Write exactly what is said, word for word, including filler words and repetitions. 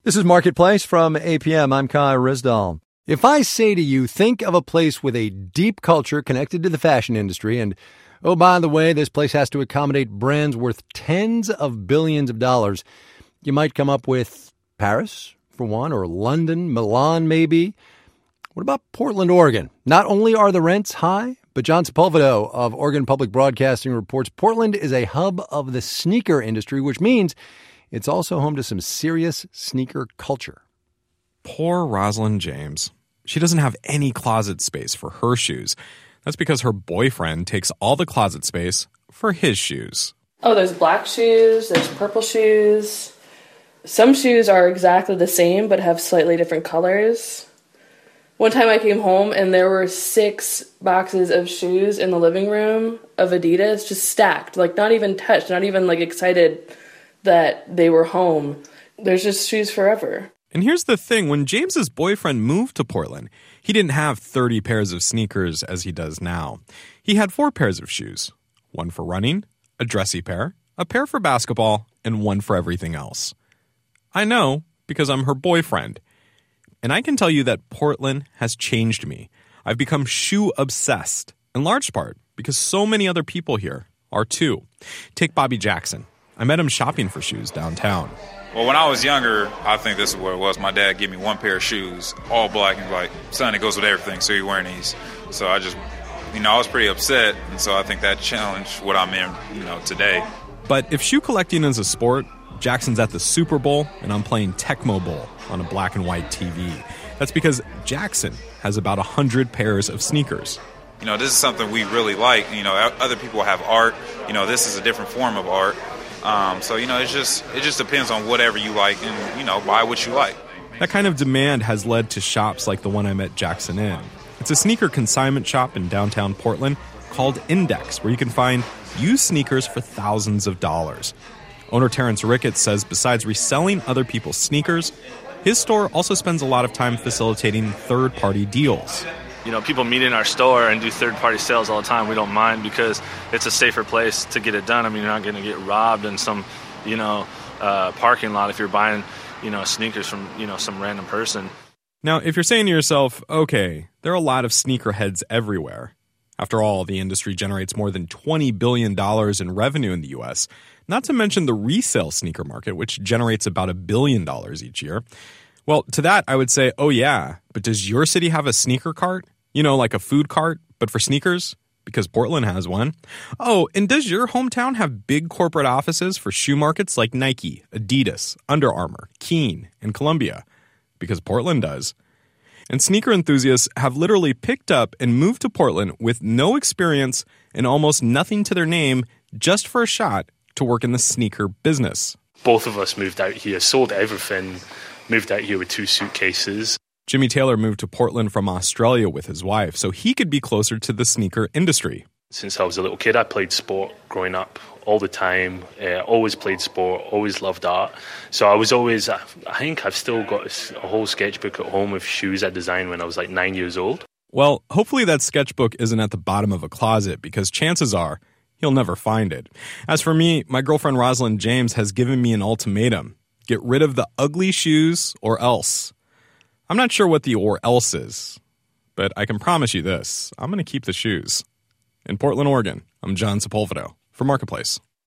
This is Marketplace from A P M. I'm Kai Risdall. If I say to you, think of a place with a deep culture connected to the fashion industry, and, oh, by the way, this place has to accommodate brands worth tens of billions of dollars, you might come up with Paris, for one, or London, Milan, maybe. What about Portland, Oregon? Not only are the rents high, but John Sepulveda of Oregon Public Broadcasting reports Portland is a hub of the sneaker industry, which means it's also home to some serious sneaker culture. Poor Rosalind James. She doesn't have any closet space for her shoes. That's because her boyfriend takes all the closet space for his shoes. Oh, there's black shoes, there's purple shoes. Some shoes are exactly the same but have slightly different colors. One time I came home and there were six boxes of shoes in the living room of Adidas just stacked, like not even touched, not even like excited that they were home. There's just shoes forever. And here's the thing. When James's boyfriend moved to Portland, he didn't have thirty pairs of sneakers as he does now. He had four pairs of shoes. One for running, a dressy pair, a pair for basketball, and one for everything else. I know because I'm her boyfriend. And I can tell you that Portland has changed me. I've become shoe obsessed, in large part because so many other people here are too. Take Bobby Jackson. I met him shopping for shoes downtown. Well, when I was younger, I think this is what it was. My dad gave me one pair of shoes, all black, and like, son, it goes with everything, so you're wearing these. So I just, you know, I was pretty upset, and so I think that challenged what I'm in, you know, today. But if shoe collecting is a sport, Jackson's at the Super Bowl, and I'm playing Tecmo Bowl on a black and white T V. That's because Jackson has about one hundred pairs of sneakers. You know, this is something we really like. You know, other people have art. You know, this is a different form of art. Um, so, you know, it's just it just depends on whatever you like and, you know, buy what you like. That kind of demand has led to shops like the one I met Jackson in. It's a sneaker consignment shop in downtown Portland called Index, where you can find used sneakers for thousands of dollars. Owner Terrence Ricketts says besides reselling other people's sneakers, his store also spends a lot of time facilitating third-party deals. You know, people meet in our store and do third-party sales all the time. We don't mind because it's a safer place to get it done. I mean, you're not going to get robbed in some, you know, uh, parking lot if you're buying, you know, sneakers from, you know, some random person. Now, if you're saying to yourself, okay, there are a lot of sneakerheads everywhere. After all, the industry generates more than twenty billion dollars in revenue in the U S, not to mention the resale sneaker market, which generates about a billion dollars each year. Well, to that, I would say, oh yeah, but does your city have a sneaker cart? You know, like a food cart, but for sneakers? Because Portland has one. Oh, and does your hometown have big corporate offices for shoe markets like Nike, Adidas, Under Armour, Keen, and Columbia? Because Portland does. And sneaker enthusiasts have literally picked up and moved to Portland with no experience and almost nothing to their name just for a shot to work in the sneaker business. Both of us moved out here, sold everything, moved out here with two suitcases. Jimmy Taylor moved to Portland from Australia with his wife so he could be closer to the sneaker industry. Since I was a little kid, I played sport growing up all the time. Uh, always played sport, always loved art. So I was always, I think I've still got a whole sketchbook at home of shoes I designed when I was like nine years old. Well, hopefully that sketchbook isn't at the bottom of a closet because chances are he'll never find it. As for me, my girlfriend Rosalind James has given me an ultimatum. Get rid of the ugly shoes or else. I'm not sure what the or else is, but I can promise you this. I'm going to keep the shoes. In Portland, Oregon, I'm John Sepulveda for Marketplace.